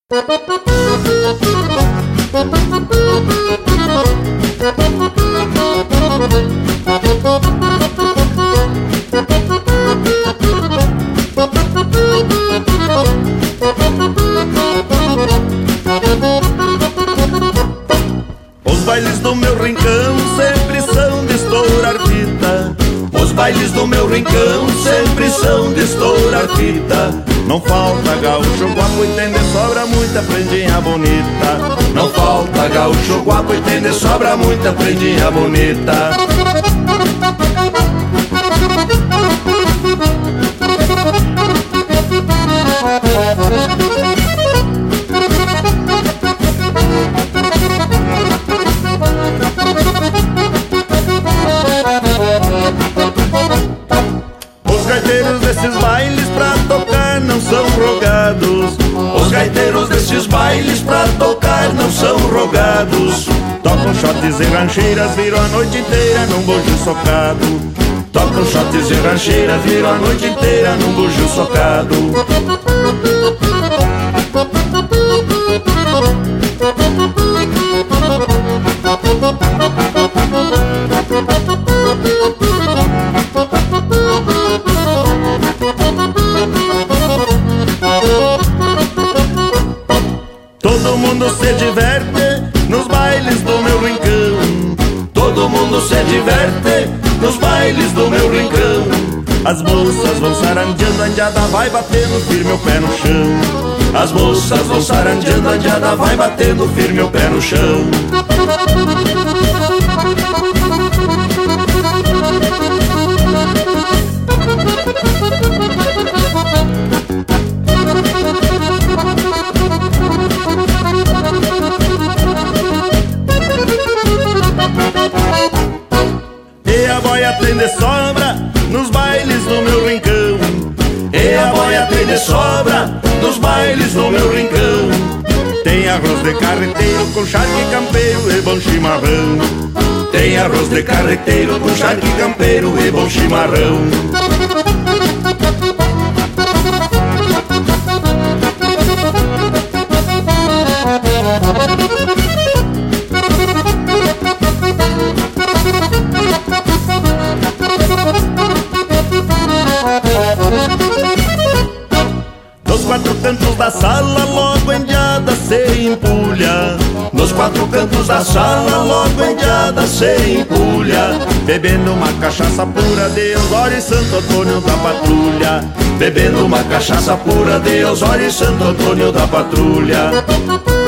Os bailes do meu rincão sempre são de estourar fita. Os bailes do meu rincão sempre são de estourar fita. Não falta gaúcho guapo e tem de sobra muita prendinha bonita. Não falta gaúcho guapo e tem de sobra muita prendinha bonita. Os gaiteiros desses bailes pra tocar não são rogados. Os gaiteiros desses bailes pra tocar não são rogados. Tocam shots e rancheiras, viram a noite inteira num bugio socado. Tocam shots e rancheiras, viram a noite inteira num bugio socado. Todo mundo se diverte nos bailes do meu rincão. Todo mundo se diverte nos bailes do meu rincão. As moças vão sarandeando, a andiada vai batendo firme o pé no chão. As moças vão sarandeando, a andiada vai batendo firme o pé no chão. E a boia tem de sobra nos bailes do meu rincão. E a boia tem de sobra nos bailes do meu rincão. Tem arroz de carreteiro com charque campeiro e bom chimarrão. Tem arroz de carreteiro com charque campeiro e bom chimarrão. Nos quatro cantos da sala logo a indiada se empulha. Nos quatro cantos da sala logo a indiada se empulha. Bebendo uma cachaça pura de Osório e Santo Antônio da Patrulha. Bebendo uma cachaça pura de Osório e Santo Antônio da Patrulha.